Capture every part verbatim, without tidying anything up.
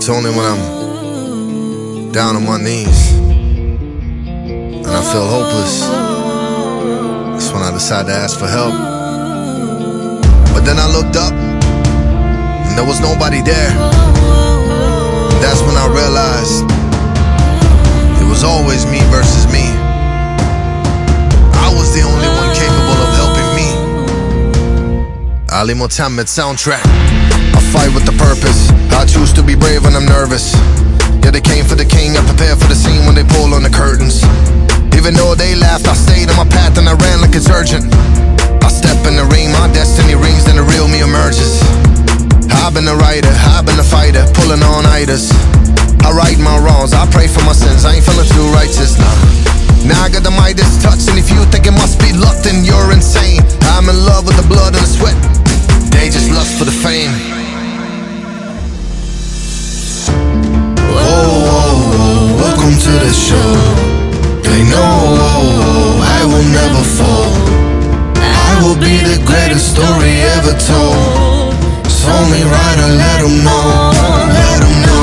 It's only when I'm down on my knees and I feel hopeless, that's when I decide to ask for help. But then I looked up and there was nobody there. That's when I realized it was always me versus me. I was the only one capable of helping me. Ali Mohammed soundtrack. I fight with the purpose. I choose to be brave when I'm nervous. Yeah, they came for the king. I prepared for the scene when they pull on the curtains. Even though they laughed, I stayed on my path and I ran like it's urgent. I step in the ring, my destiny rings, then the real me emerges. I've been a writer, I've been a fighter, pulling all nighters. I right my wrongs, I pray for my sins, I ain't feeling too righteous, nah. Now I got the Midas touch, and if you think it must be luck, then you're insane. I'm in love with the blood and the sweat, they just lust for the fame. Oh, oh, oh, welcome to the show. They know, oh, oh, I will never fall. I will be the greatest story ever told. It's only right I let them know, let them know.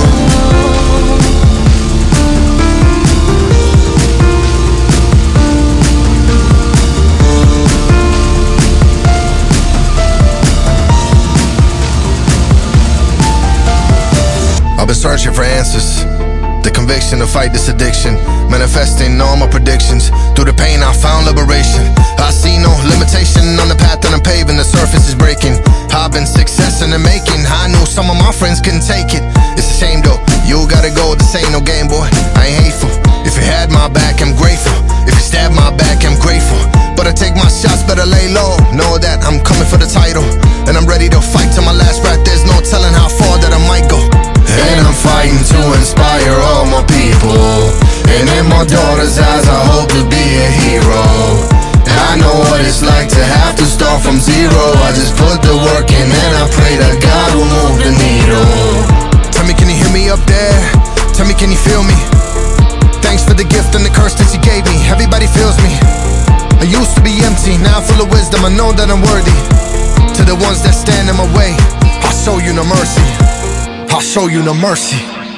I've been searching for answers, the conviction to fight this addiction, manifesting all my predictions. Through the pain I found liberation. I see no limitation on the path that I'm paving, the surface is breaking. I've been success in the making, I knew some of my friends couldn't take it. It's a shame though, you gotta go, this ain't no game boy, I ain't hateful. If you had my back, I'm grateful. If you stabbed my back, I'm grateful. But I take my shots, better lay low. Know that I'm coming for the title, and I'm ready to fight till my last breath. There's no telling how far that I might go. And I'm fighting to inspire all my people. And in my daughter's eyes I hope to be a hero. And I know what it's like to have to start from zero. I just put the work in and I pray that God will move the needle. Tell me, can you hear me up there? Tell me, can you feel me? Thanks for the gift and the curse that you gave me. Everybody feels me. I used to be empty, now I'm full of wisdom. I know that I'm worthy. To the ones that stand in my way, I'll show you no mercy. I'll show you no mercy.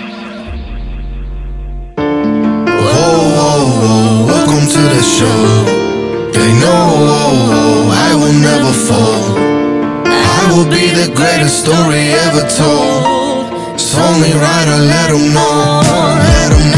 Oh, oh, oh, welcome to the show. They know, oh, oh, I will never fall. I will be the greatest story ever told. It's only right I let them know, let them know.